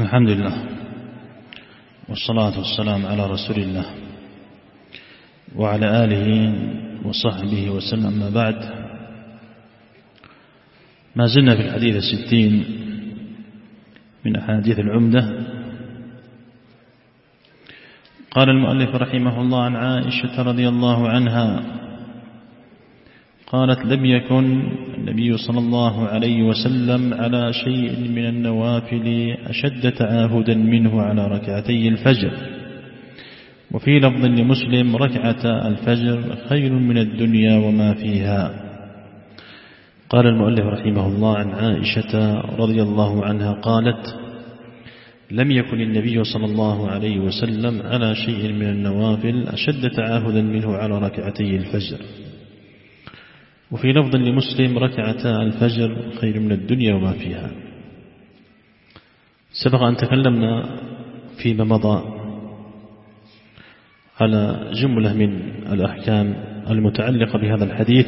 الحمد لله والصلاة والسلام على رسول الله وعلى آله وصحبه وسلم. أما بعد، ما زلنا في الحديث 60 من أحاديث العمدة. قال المؤلف رحمه الله: عن عائشة رضي الله عنها قالت: لم يكن النبي صلى الله عليه وسلم على شيء من النوافل أشد تعاهدا منه على ركعتي الفجر. وفي لفظ لمسلم: ركعة الفجر خير من الدنيا وما فيها. قال المؤلف رحمه الله: عن عائشة رضي الله عنها قالت: لم يكن النبي صلى الله عليه وسلم على شيء من النوافل أشد تعاهدا منه على ركعتي الفجر. وفي لفظ لمسلم: ركعتا الفجر خير من الدنيا وما فيها. سبق أن تكلمنا فيما مضى على جملة من الأحكام المتعلقة بهذا الحديث،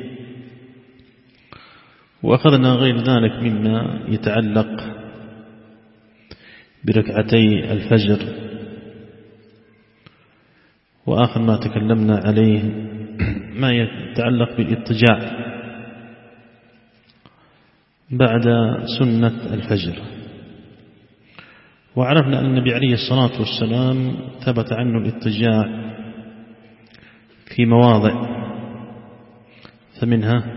وأخذنا غير ذلك مما يتعلق بركعتي الفجر. وآخر ما تكلمنا عليه ما يتعلق بالاضطجاع بعد سنة الفجر. وعرفنا أن النبي عليه الصلاة والسلام ثبت عنه الاضطجاع في مواضع، فمنها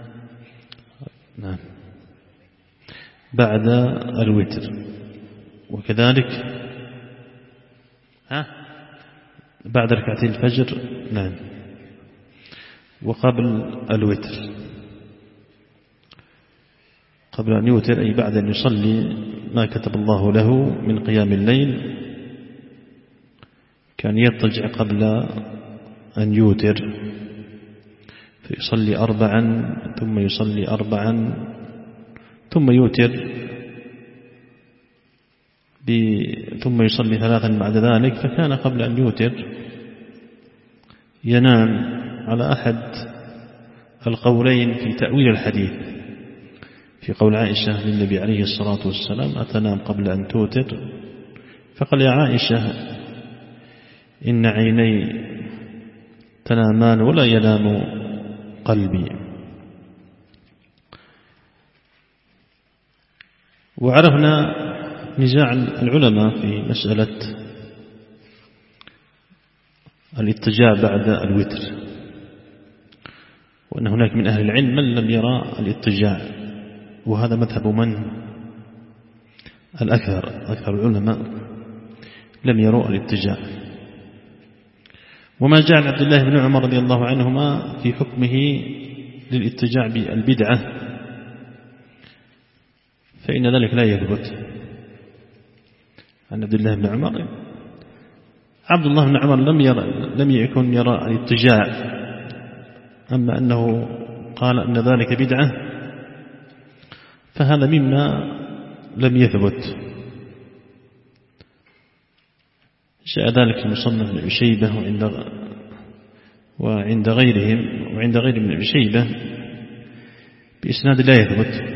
بعد الوتر، وكذلك بعد ركعتي الفجر، وقبل الوتر، قبل أن يوتر أي بعد أن يصلي ما كتب الله له من قيام الليل، كان يضطجع قبل أن يوتر فيصلي 4 ثم يصلي 4 ثم يوتر ثم يصلي 3 بعد ذلك. فكان قبل أن يوتر ينام على أحد القولين في تأويل الحديث، في قول عائشة للنبي عليه الصلاة والسلام: أتنام قبل أن توتر؟ فقال: يا عائشة، إن عيني تنامان ولا ينام قلبي. وعرفنا نزاع العلماء في مسألة الاضطجاع بعد الوتر، وأن هناك من أهل العلم من لم يرى الاضطجاع، وهذا مذهب من؟ أكثر العلماء لم يروا الاضطجاع. وما جعل عبد الله بن عمر رضي الله عنهما في حكمه للاضطجاع بالبدعة، فإن ذلك لا يثبت عن عبد الله بن عمر. عبد الله بن عمر لم يكن يرى الاضطجاع، أما أنه قال أن ذلك بدعة فهذا مما لم يثبت. جاء ذلك في مصنف ابن أبي شيبة وعند غيرهم وعند غير ابن أبي شيبة بإسناد لا يثبت.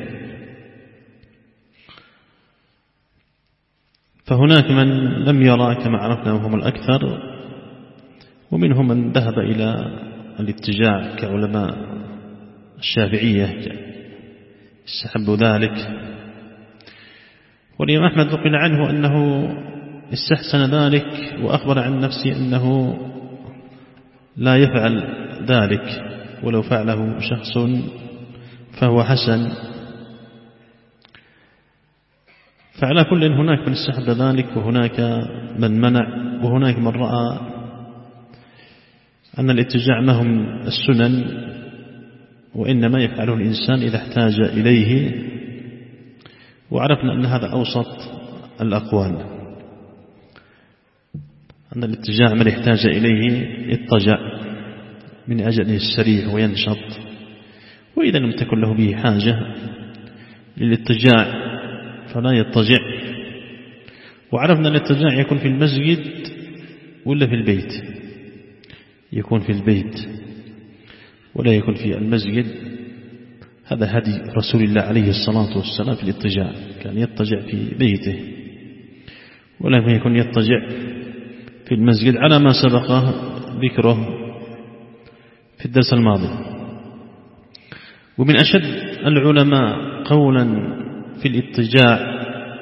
فهناك من لم يرى كما عرفنا وهم الأكثر، ومنهم من ذهب إلى الاتجاع كعلماء الشافعية استحبوا ذلك. والإمام أحمد نقل عنه أنه استحسن ذلك، وأخبر عن نفسه أنه لا يفعل ذلك، ولو فعله شخص فهو حسن. فعلى كل هناك من استحب ذلك، وهناك من منع، وهناك من رأى أن الاتجاع ما هم السنن، وإنما يفعله الإنسان إذا احتاج إليه. وعرفنا أن هذا أوسط الأقوال، أن الاتجاع من احتاج إليه اضطجع من أجل السريع وينشط، وإذا لم تكن له به حاجة للاتجاع فلا يضطجع. وعرفنا أن الاتجاع يكون في المسجد ولا في البيت؟ يكون في البيت ولا يكون في المسجد. هذا هدي رسول الله عليه الصلاة والسلام في الاضطجاع، كان يضطجع في بيته ولم يكن يضطجع في المسجد على ما سبق ذكره في الدرس الماضي. ومن أشد العلماء قولا في الاضطجاع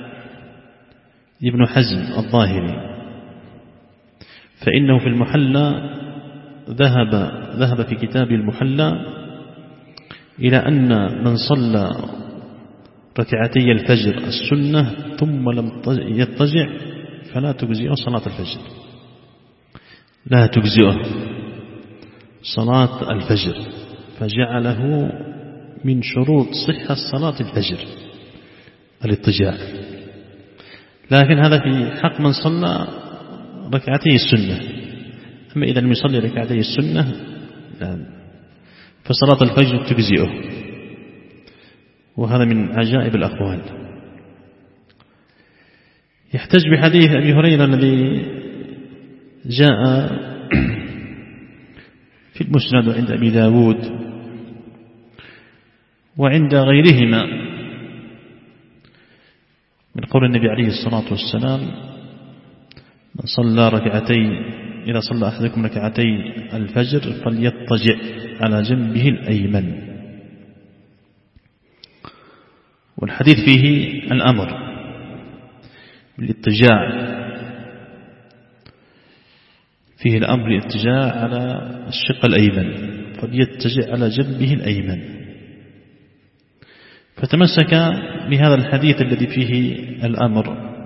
ابن حزم الظاهري، فإنه في المحلى ذهب في كتاب المحلى إلى أن من صلى ركعتي الفجر السنة ثم لم يضطجع فلا تجزئه صلاة الفجر، لا تجزئه صلاة الفجر، فجعله من شروط صحة صلاة الفجر الاضطجاع. لكن هذا في حق من صلى ركعتي السنة. أما إذا لم يصلي ركعتي السنة فصلاة الفجر تجزئه، وهذا من عجائب الأقوال. يحتج بحديث أبي هريرة الذي جاء في المسند عند أبي داود وعند غيرهما من قول النبي عليه الصلاة والسلام: من صلى إذا صلى أحدكم ركعتي الفجر فليضطجع على جنبه الأيمن. والحديث فيه الأمر بالاضطجاع، فيه الأمر بالاضطجاع على الشق الأيمن، فليضطجع على جنبه الأيمن. فتمسك بهذا الحديث الذي فيه الأمر.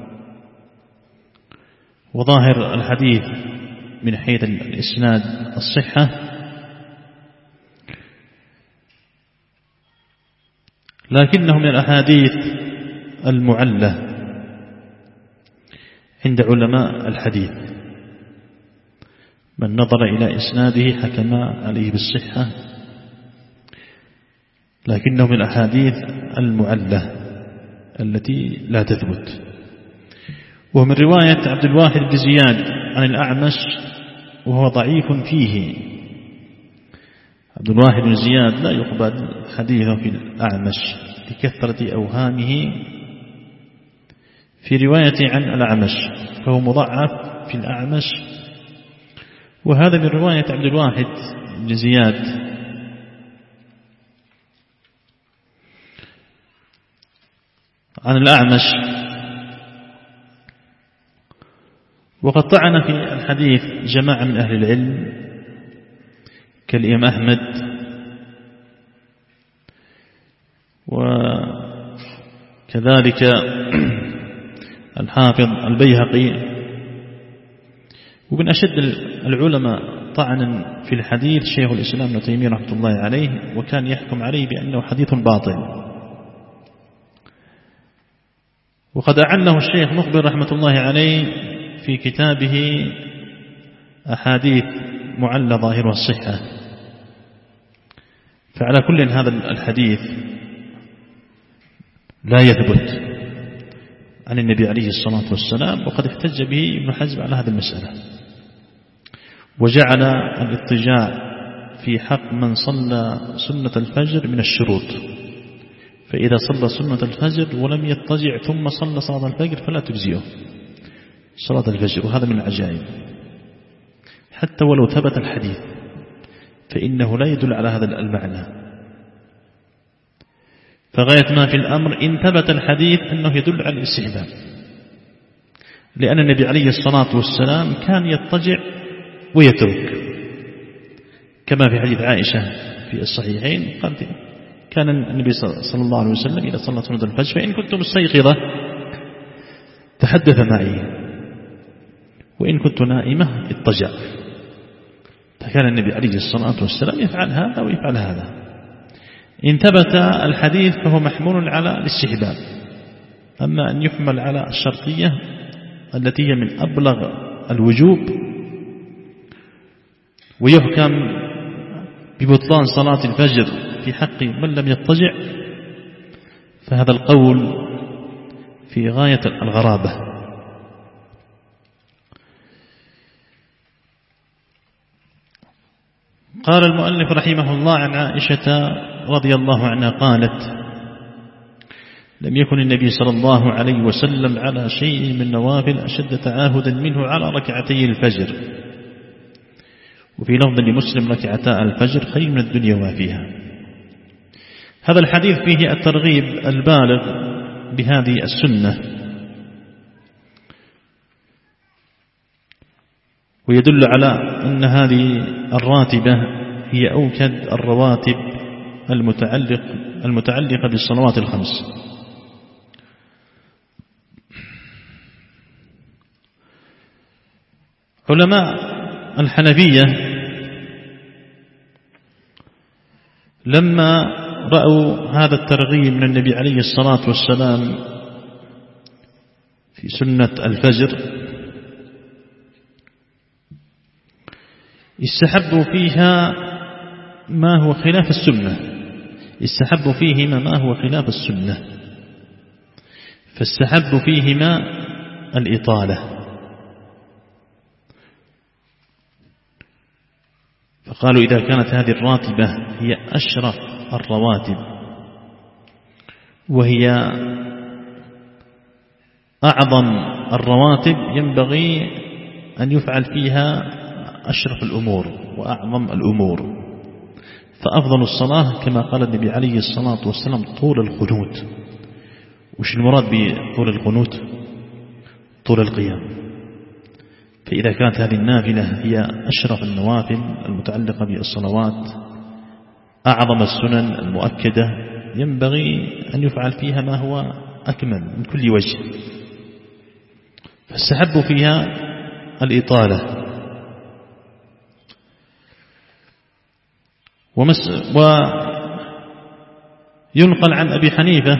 وظاهر الحديث من حيث الإسناد الصحة، لكنه من الأحاديث المعلة عند علماء الحديث، من نظر إلى إسناده حكم عليه بالصحة، لكنه من الأحاديث المعلة التي لا تثبت. ومن رواية عبد الواحد بن زياد عن الأعمش وهو ضعيف فيه. عبد الواحد بن زياد لا يقبل حديثه في الأعمش لكثرة أوهامه في رواية عن الأعمش، فهو مضعف في الأعمش. وهذا من رواية عبد الواحد بن زياد عن الأعمش. وقد طعن في الحديث جماعة من أهل العلم كالإمام أحمد وكذلك الحافظ البيهقي. ومن أشد العلماء طعنا في الحديث شيخ الإسلام ابن تيمية رحمة الله عليه، وكان يحكم عليه بأنه حديث باطل. وقد أعنه الشيخ مقبل رحمة الله عليه في كتابه أحاديث معلة ظاهرها الصحة. فعلى كل هذا الحديث لا يثبت عن النبي عليه الصلاة والسلام، وقد احتج به ابن حزم على هذه المسألة، وجعل الاضطجاع في حق من صلى سنة الفجر من الشروط. فإذا صلى سنة الفجر ولم يضطجع ثم صلى صلاة الفجر فلا تجزئه صلاة الفجر. وهذا من العجائب، حتى ولو ثبت الحديث فإنه لا يدل على هذا المعنى. فغاية ما في الأمر إن ثبت الحديث أنه يدل على الاستحباب، لأن النبي عليه الصلاة والسلام كان يضطجع ويترك، كما في حديث عائشة في الصحيحين قال كان النبي صلى الله عليه وسلم إذا صلى سنة الفجر فإن كنت مستيقظة تحدث معي، وإن كنت نائمة اضطجع. فكان النبي عليه الصلاة والسلام يفعل هذا ويفعل هذا. إن ثبت الحديث فهو محمول على الاستحباب. أما أن يحمل على الشرطية التي هي من أبلغ الوجوب ويحكم ببطلان صلاة الفجر في حق من لم يضطجع، فهذا القول في غاية الغرابة. قال المؤلف رحمه الله عن عائشة رضي الله عنها قالت: لم يكن النبي صلى الله عليه وسلم على شيء من نوافل أشد تعاهدا منه على ركعتي الفجر. وفي لفظ لمسلم ركعتا الفجر خير من الدنيا وما فيها. هذا الحديث فيه الترغيب البالغ بهذه السنة، ويدل على أن هذه الراتبة هي أوكد الرواتب المتعلقة بالصلوات الخمس. علماء الحنفية لما رأوا هذا الترغيب من النبي عليه الصلاة والسلام في سنة الفجر استحبوا فيها ما هو خلاف السنة، استحبوا فيهما ما هو خلاف السنة، فاستحبوا فيهما الإطالة، فقالوا إذا كانت هذه الراتبة هي أشرف الرواتب وهي أعظم الرواتب ينبغي أن يفعل فيها أشرف الأمور وأعظم الأمور، فأفضل الصلاة كما قال النبي عليه الصلاة والسلام طول القنوت. وش المراد بطول القنوت؟ طول القيام. فإذا كانت هذه النافلة هي أشرف النوافل المتعلقة بالصلوات أعظم السنن المؤكدة ينبغي أن يفعل فيها ما هو أكمل من كل وجه، فاستحبوا فيها الإطالة. وينقل عن أبي حنيفة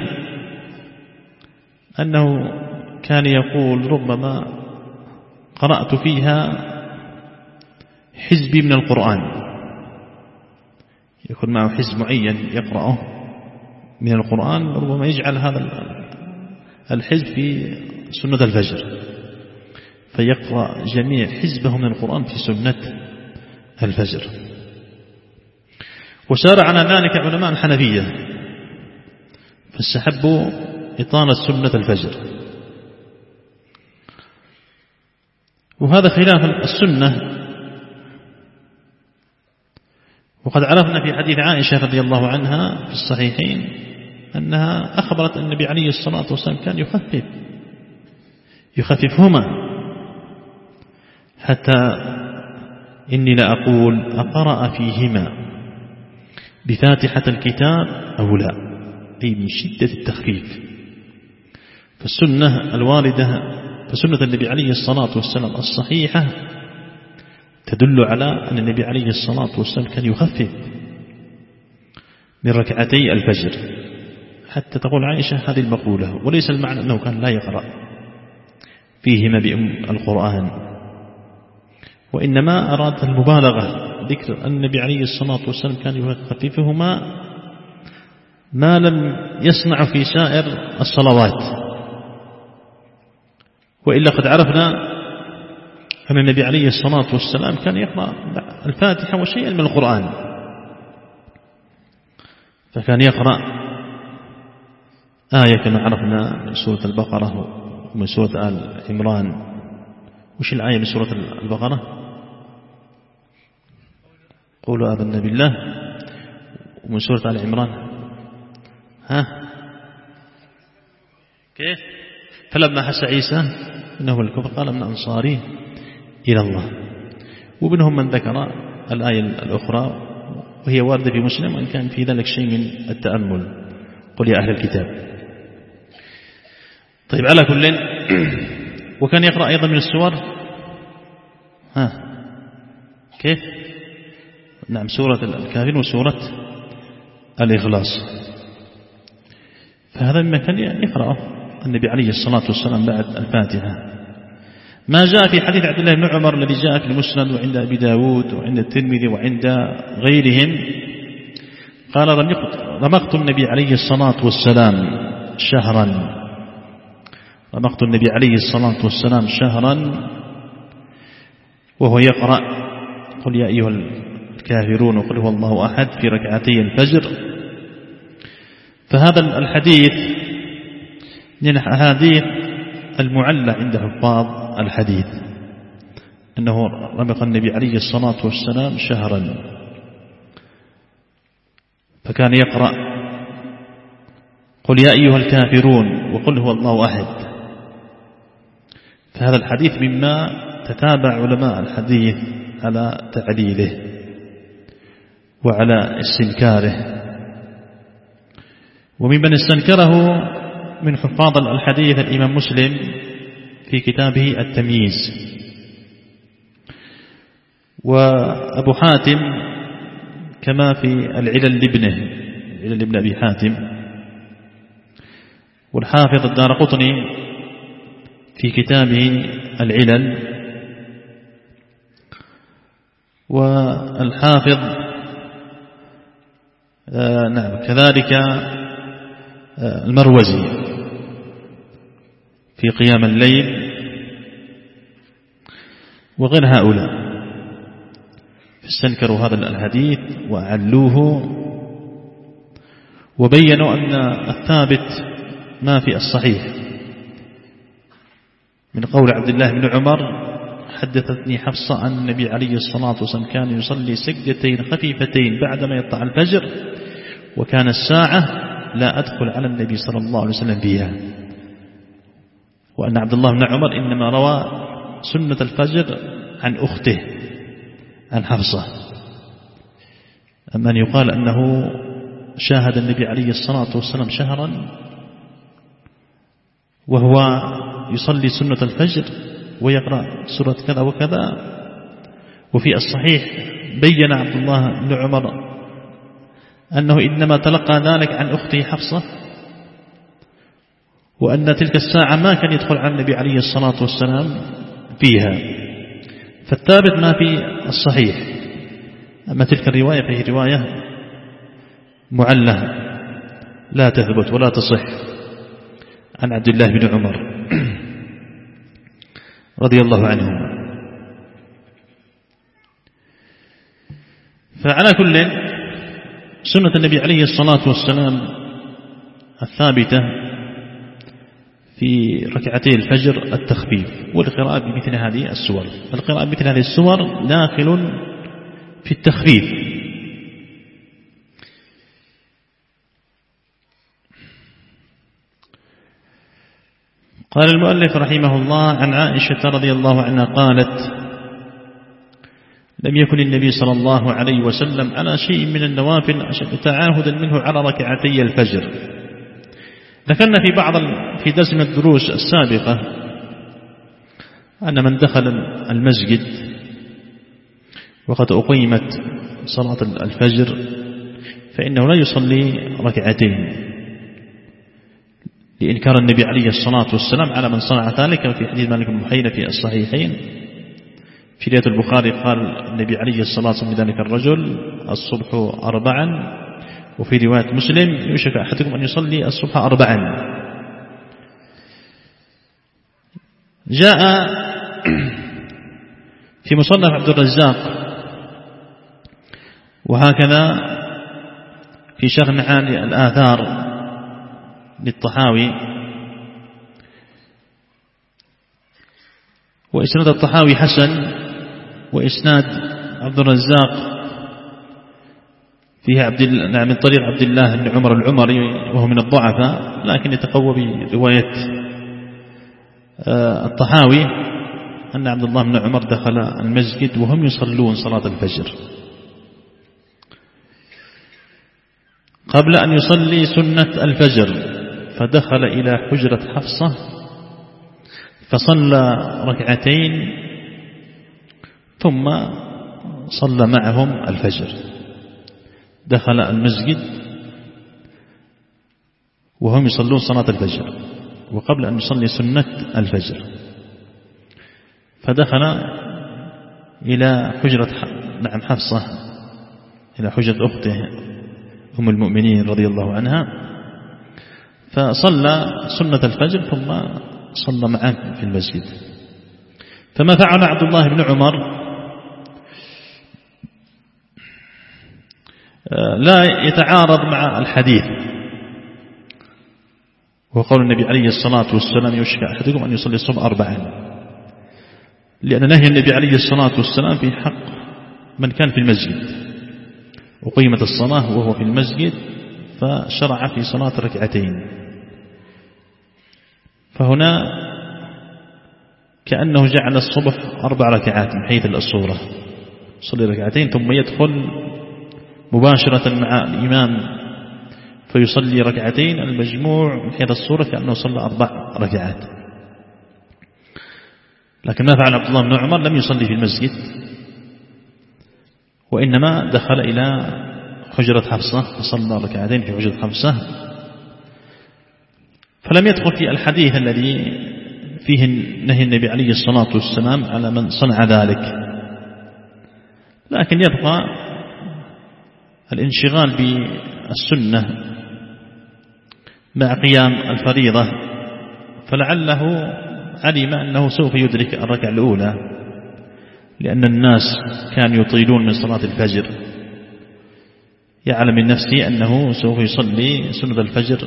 أنه كان يقول ربما قرأت فيها حزبي من القرآن، يكون معه حزب معين يقرأه من القرآن، ربما يجعل هذا الحزب في سنة الفجر فيقرأ جميع حزبه من القرآن في سنة الفجر. وسار على ذلك علماء الحنفية فاستحبوا إطالة سنة الفجر، وهذا خلاف السنة. وقد عرفنا في حديث عائشة رضي الله عنها في الصحيحين أنها أخبرت النبي عليه الصلاة والسلام كان يخففهما حتى إني لأقول أقرأ فيهما بفاتحة الكتاب أو لا، أي من شدة التخفيف. فالسنة الواردة فسنة النبي عليه الصلاة والسلام الصحيحة تدل على أن النبي عليه الصلاة والسلام كان يخفف من ركعتي الفجر، حتى تقول عائشة هذه المقولة. وليس المعنى أنه كان لا يقرأ فيهما بأم القرآن، وإنما أراد المبالغة، ذكر أن النبي عليه الصلاة والسلام كان يخففهما ما لم يصنع في سائر الصلوات. وإلا قد عرفنا أن النبي عليه الصلاة والسلام كان يقرأ الفاتحة وشيئا من القرآن، فكان يقرأ آية كما عرفنا من سورة البقرة ومن سورة آل عمران. وش الآية من سورة البقرة؟ قولوا آمنا بالله. ومن سورة آل عمران كيف؟ فلما حس عيسى إنه الكفر قال من أنصاري إلى الله. ومنهم من ذكر الآية الأخرى وهي واردة في مسلم وإن كان في ذلك شيء من التأمل، قل يا أهل الكتاب. طيب على كل، وكان يقرأ أيضا من السور كيف؟ نعم، سورة الكافرون وسورة الإخلاص. فهذا مما كان يقرأه النبي عليه الصلاة والسلام بعد الفاتحة. ما جاء في حديث عبد الله بن عمر الذي جاء في المسند وعند أبي داود وعند الترمذي وعند غيرهم قال رمقت النبي عليه الصلاة والسلام شهرا، رمقت النبي عليه الصلاة والسلام شهرا وهو يقرأ قل يا أيها الكافرون وقل هو الله أحد في ركعتي الفجر. فهذا الحديث من الأحاديث المعلة عند حفاظ الحديث أنه رمق النبي عليه الصلاة والسلام شهرا، فكان يقرأ قل يا أيها الكافرون وقل هو الله أحد. فهذا الحديث مما تتابع علماء الحديث على تعليله وعلى استنكاره. وممن استنكره من حفاظ الحديث الإمام مسلم في كتابه التمييز، وأبو حاتم كما في العلل لابن أبي حاتم، والحافظ الدارقطني في كتابه العلل، والحافظ كذلك المروزي في قيام الليل، وغير هؤلاء استنكروا هذا الحديث وأعلوه وبينوا أن الثابت ما في الصحيح من قول عبد الله بن عمر حدثتني حفصة أن النبي عليه الصلاة والسلام كان يصلي سجدتين خفيفتين بعدما يطلع الفجر، وكان الساعة لا أدخل على النبي صلى الله عليه وسلم فيها. وأن عبد الله بن عمر إنما روى سنة الفجر عن أخته عن حفصة. أما أن يقال أنه شاهد النبي عليه الصلاة والسلام شهرا وهو يصلي سنة الفجر ويقرأ سورة كذا وكذا، وفي الصحيح بين عبد الله بن عمر أنه إنما تلقى ذلك عن أخته حفصة، وأن تلك الساعة ما كان يدخل على النبي عليه الصلاة والسلام فيها. فالثابت ما في الصحيح. أما تلك الرواية فهي رواية معلة لا تثبت ولا تصح عن عبد الله بن عمر رضي الله عنهما. فعلى كل سنة النبي عليه الصلاة والسلام الثابتة في ركعتي الفجر التخفيف والقراءة بمثل هذه السور. القراءة بمثل هذه السور داخل في التخفيف. قال المؤلف رحمه الله عن عائشة رضي الله عنها قالت: لم يكن النبي صلى الله عليه وسلم على شيء من النوافل أشد تعاهدا منه على ركعتي الفجر. ذكرنا في درس من الدروس السابقة أن من دخل المسجد وقد أقيمت صلاة الفجر فإنه لا يصلي ركعتين، لإنكار النبي عليه الصلاة والسلام على من صنع ذلك. في حديث مالك بن بحيرة في الصحيحين في رواية البخاري قال النبي عليه الصلاة والسلام لذلك الرجل: الصبح 4، وفي رواية مسلم: يوشك أحدكم أن يصلي الصبح 4. جاء في مصنف عبد الرزاق وهكذا في شرح معاني الآثار للطحاوي، وإسناد الطحاوي حسن، وإسناد عبد الرزاق فيها من طريق عبد الله بن عمر العمري وهو من الضعفاء، لكن يتقوى برواية الطحاوي أن عبد الله بن عمر دخل المسجد وهم يصلون صلاة الفجر قبل أن يصلي سنة الفجر، فدخل إلى حجرة حفصة فصلى ركعتين ثم صلى معهم الفجر. دخل المسجد وهم يصلون صلاة الفجر وقبل أن يصلي سنة الفجر، فدخل إلى حجرة حفصة، إلى حجرة أخته أم المؤمنين رضي الله عنها، فصلى سنة الفجر ثم صلى معه في المسجد. فما فعل عبد الله بن عمر لا يتعارض مع الحديث، وقول النبي عليه الصلاة والسلام يوشك أحدكم أن يصلي الصبح 4، لأن نهي النبي عليه الصلاة والسلام في حق من كان في المسجد، وقيمة الصلاة وهو في المسجد فشرع في صلاة ركعتين. فهنا كأنه جعل الصبح 4 ركعات من حيث الصورة، صلي ركعتين ثم يدخل مباشرة مع الإمام فيصلي ركعتين، المجموع من حيث الصورة كأنه صلى 4 ركعات. لكن ما فعل عبد الله بن عمر، لم يصلي في المسجد، وإنما دخل إلى حجرة حفصة فصلى ركعتين في حجرة حفصة، فلم يدخل في الحديث الذي فيه نهي النبي عليه الصلاة والسلام على من صنع ذلك. لكن يبقى الانشغال بالسنة مع قيام الفريضة، فلعله علم أنه سوف يدرك الركعة الأولى، لأن الناس كانوا يطيلون من صلاة الفجر، يعلم من نفسه أنه سوف يصلي سنة الفجر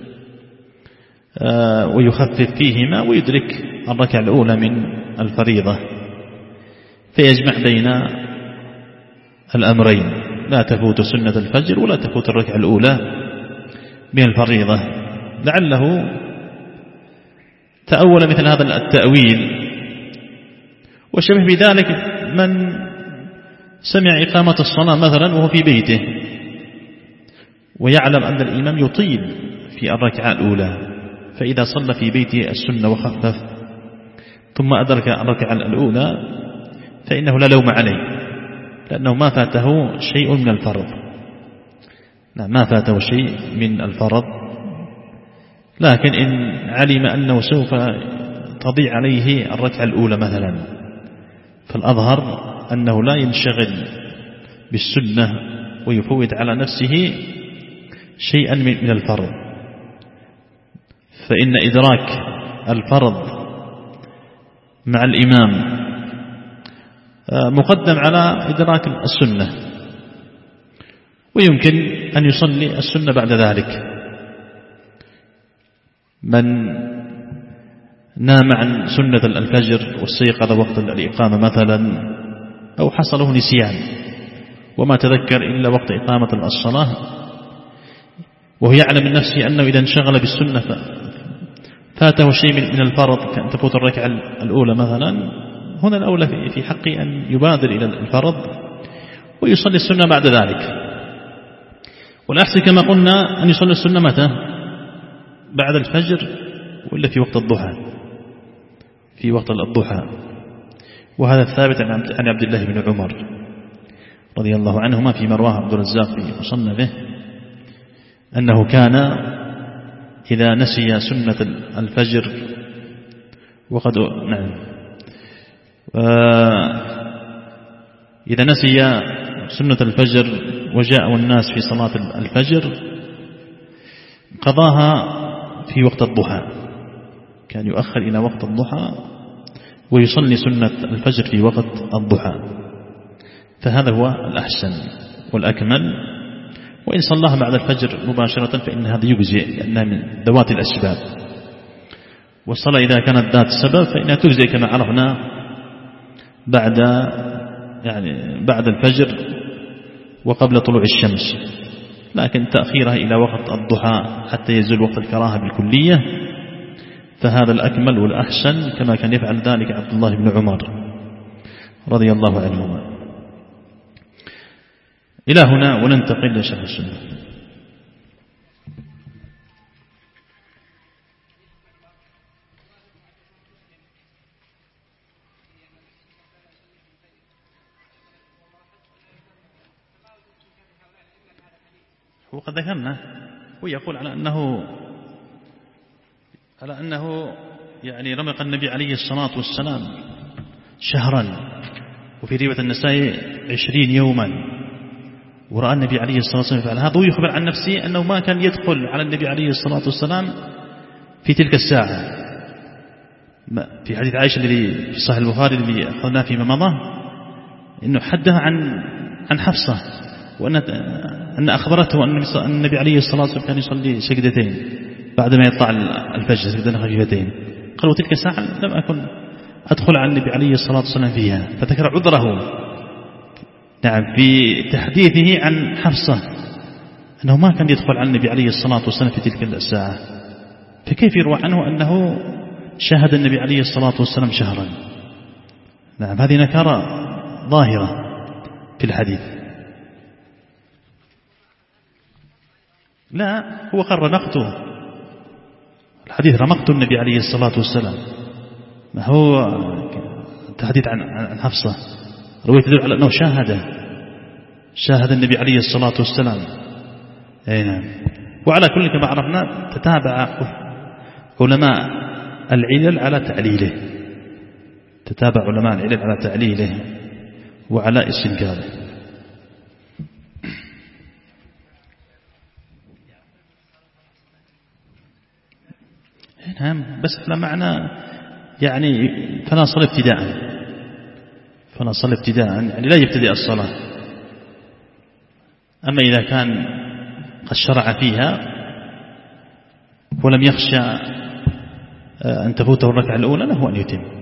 ويخفف فيهما ويدرك الركعة الأولى من الفريضة، فيجمع بين الأمرين، لا تفوت سنة الفجر ولا تفوت الركعة الأولى من الفريضة. لعله تأول مثل هذا التأويل. وشبه بذلك من سمع إقامة الصلاة مثلا وهو في بيته ويعلم أن الإمام يطيل في الركعة الأولى، فإذا صلى في بيته السنة وخفف ثم أدرك الركعة الأولى فإنه لا لوم عليه، لأنه ما فاته شيء من الفرض. ما فاته شيء من الفرض. لكن إن علم أنه سوف تضيع عليه الركعة الأولى مثلا، فالأظهر أنه لا ينشغل بالسنة ويفوت على نفسه شيئا من الفرض، فإن إدراك الفرض مع الإمام مقدم على إدراك السنة، ويمكن أن يصلي السنة بعد ذلك. من نام عن سنة الفجر واستيقظ وقت الإقامة مثلا، أو حصله نسيان وما تذكر إلا وقت إقامة الصلاة، وهو يعلم من نفسه أنه إذا انشغل بالسنة فاته شيء من الفرض كأن تفوت الركعة الأولى مثلا، هنا الأولى في حقه أن يبادر إلى الفرض ويصلي السنة بعد ذلك. والأحسن كما قلنا أن يصلي السنة متى؟ بعد الفجر ولا في وقت الضحى؟ في وقت الضحى. وهذا الثابت عن عبد الله بن عمر رضي الله عنهما فيما رواه عبد الرزاق في مصنفه، أنه كان إذا نسي سنة الفجر وقد إذا نسي سنة الفجر وجاء الناس في صلاة الفجر قضاها في وقت الضحى، كان يؤخر إلى وقت الضحى ويصلي سنة الفجر في وقت الضحى، فهذا هو الأحسن والأكمل. وإن صلاها بعد الفجر مباشرة فإن هذا يجزئ، لأنها من ذوات الأسباب، والصلاة إذا كانت ذات السبب فإنها تجزئ كما عرفنا بعد الفجر وقبل طلوع الشمس. لكن تأخيرها إلى وقت الضحى حتى يزول وقت الكراهة بالكلية فهذا الأكمل والأحسن، كما كان يفعل ذلك عبد الله بن عمر رضي الله عنهما. إلى هنا وننتقل لشرح السنة. وقد ذكرنا ويقول على أنه يعني رمق النبي عليه الصلاة والسلام شهرا، وفي رواية النسائي 20 يوما، ورأى النبي عليه الصلاة والسلام يفعل هذا، ويخبر عن نفسه أنه ما كان يدخل على النبي عليه الصلاة والسلام في تلك الساعة. في حديث عائشة الذي في صحيح البخاري الذي أخذناه فيما مضى، إنه حدث عن حفصة، وأن أخبرته أن النبي عليه الصلاة والسلام كان يصلي سجدتين بعدما يطلع الفجر سجدتين خفيفتين. قال وتلك ساعة لم أكن أدخل على النبي عليه الصلاة والسلام فيها. فذكر عذره نعم في تحديثه عن حفصة أنه ما كان يدخل على النبي عليه الصلاة والسلام في تلك الساعة، فكيف يروى عنه أنه شاهد النبي عليه الصلاة والسلام شهرا؟ نعم هذه نكارة ظاهرة في الحديث. لا هو قال رمقته، الحديث رمقت النبي عليه الصلاة والسلام، ما هو تحديث عن حفصة رواية تدل على أنه شاهد النبي عليه الصلاة والسلام. أي نعم. وعلى كل كما عرفنا تتابع علماء العلل على تعليله، تتابع علماء العلل على تعليله وعلى استنكاره. نعم بس على معنى يعني فلا صل ابتداء يعني لا يبتدئ الصلاة. أما إذا كان قد شرع فيها ولم يخشى أن تفوته الركعة الأولى له أن يتم.